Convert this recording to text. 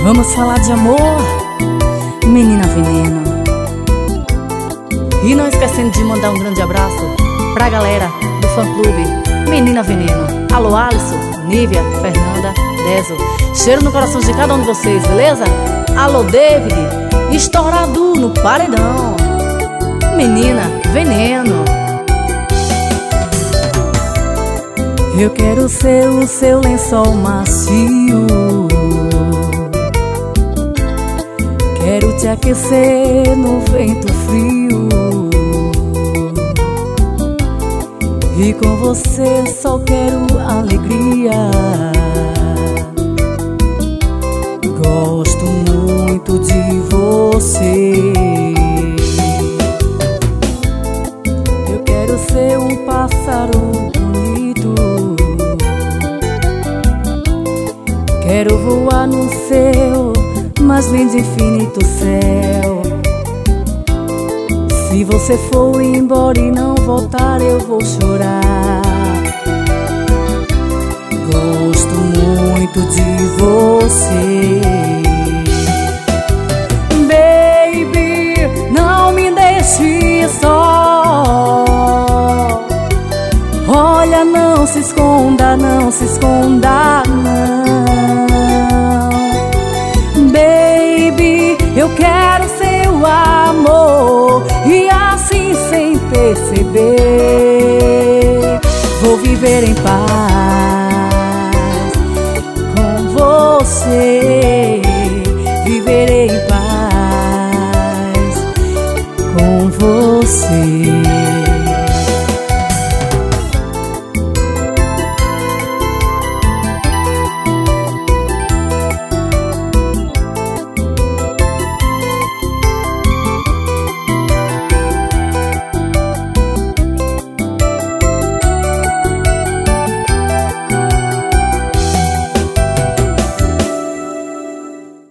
Vamos falar de amor, menina veneno. E não esquecendo de mandar um grande abraço pra galera do fã-clube Menina Veneno. Alô, Alisson, Nívia, Fernanda, Deso. Cheiro no coração de cada um de vocês, beleza? Alô, David, estourado no paredão. Menina Veneno. Eu quero ser o seu lençol macio, quero te aquecer no vento frio, e com você só quero alegria. Gosto muito de você. Eu quero ser um pássaro bonito, quero voar no seu mais lindo infinito céu. Se você for embora e não voltar, eu vou chorar. Gosto muito de você. Baby, não me deixe só. Olha, não se esconda, não se esconda, não. Baby, eu quero seu amor, e assim sem perceber vou viver em paz.